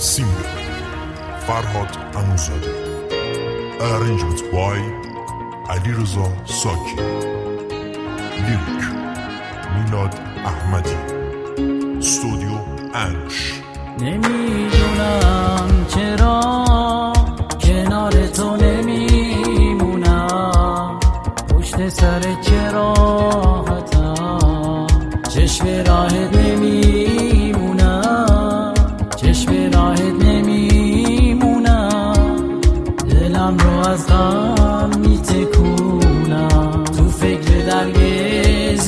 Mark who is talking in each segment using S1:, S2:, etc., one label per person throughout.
S1: Singer Farhad Anuzade. Arrangement by علیرضا ساکی. لیریک میلاد احمدی. استودیو انش.
S2: نمیدونم چرا کنار تو نمیمونم، پشت سر چراغتم چشم راهت نمیمونم، چشم راهت نمیمونم، دلم رو از غم میتکونم، تو فکر درگز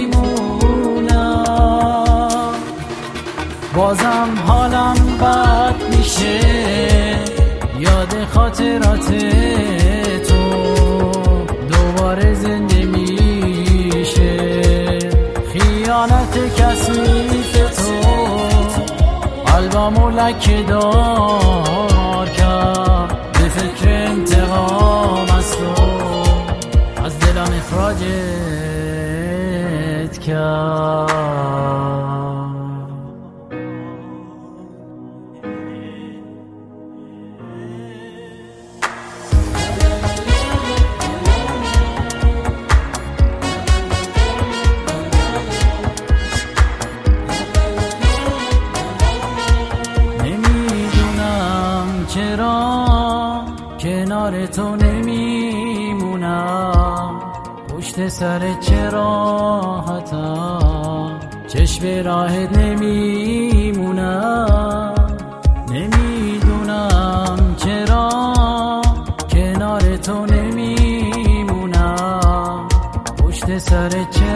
S2: نمیمونم، بازم حالم بد میشه یاد خاطرات تو، دوباره زنده میشه خیانت کثیف تو، قلبمو لکه دار کرد به فکر انتقام از تو، از دلم اخراجت کرد. چرا کنار تو نمیمونم، پشت سر چراغتم چشم راهت نمیمونم، نمیدونم چرا کنار تو نمیمونم، پشت سر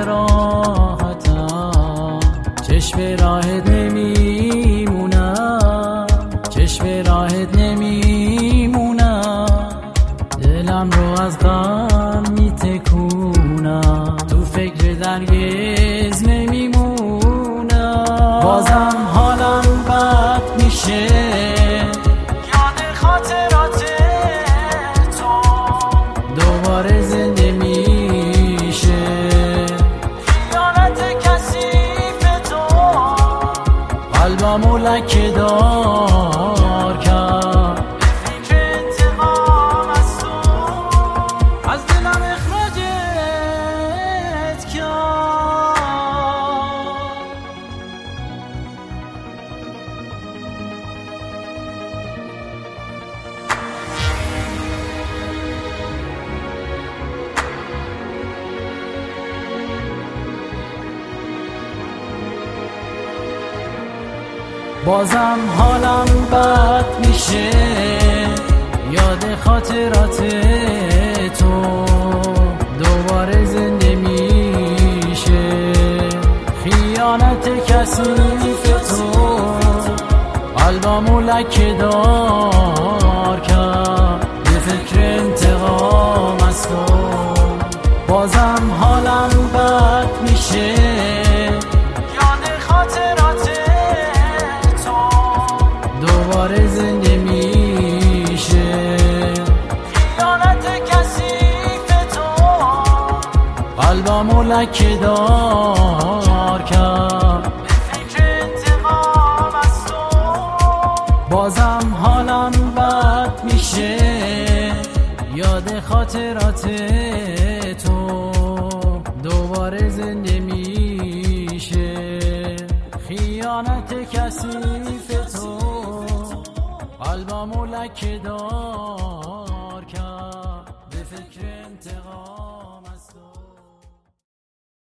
S2: چراغتم چشم راهت نمیمونم، چشم راهت نمیمونم، دلم رو از غم میتکونم، تو فکر درگز نمیمونم، بازم حالم بد میشه یاد خاطرات تو، دوباره زنده میشه خیانت کثیف تو، قلبمو لکه دار کرد به فکر انتقام از تو، از دلم اخراجت کرد. بازم حالم بد میشه یاد خاطرات تو، دوباره زنده میشه خیانت کثیف تو، قلبمو لکه دار کرد به فکر انتقام از تو، بازم حالم بد میشه یاد خاطرات دوباره زنده میشه خیانت کثیف تو، قلبمو لکه دار کرد به فکر انتقام از تو، بازم حالم بد میشه یاد خاطرات تو، دوباره زنده میشه خیانت کثیف تو، قلبمو لکه دار کرد به فکر انتقام.